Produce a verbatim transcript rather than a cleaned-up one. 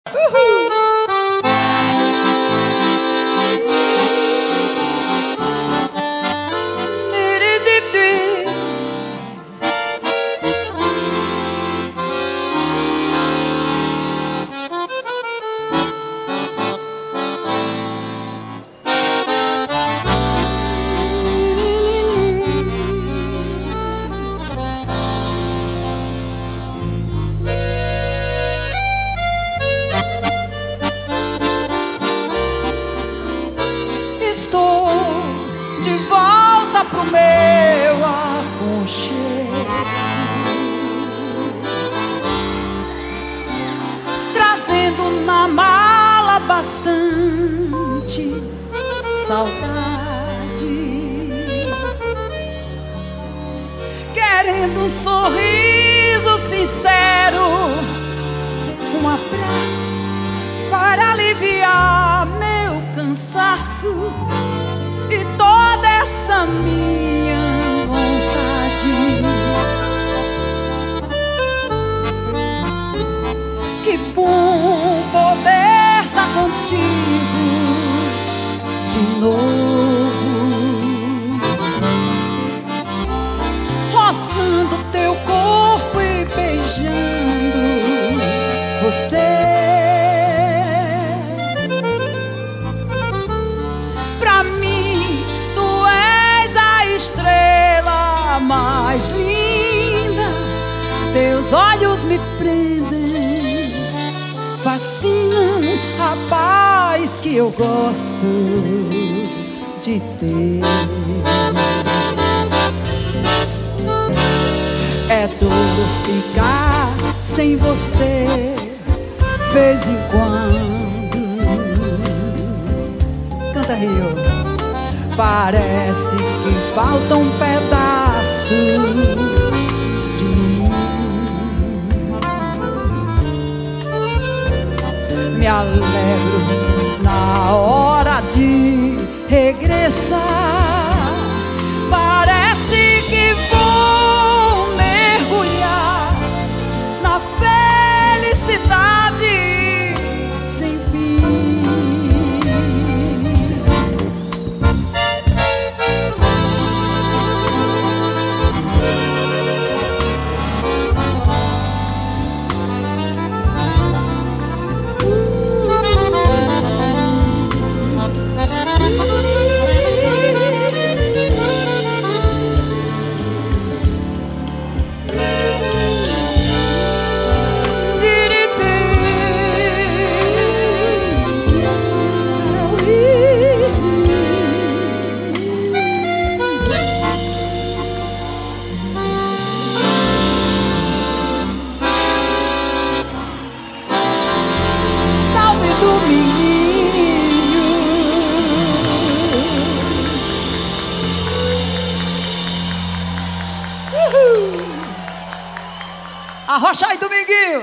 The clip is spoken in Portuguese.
Estou de volta pro meu aconchego, trazendo na mala bastante saudade, querendo um sorriso sincero, um abraço para aliviar meu cansaço e toda essa minha vontade. Que bom poder estar contigo de novo, roçando teu corpo e beijando você. Mais linda, teus olhos me prendem, fascinam a paz que eu gosto de ter. É duro ficar sem você, vez em quando. Canta, Rio. Parece que falta um pedaço de mim. Me alegro na hora de regressar. Parece que vou mergulhar na felicidade sem fim. Arrocha aí, Dominguinhos!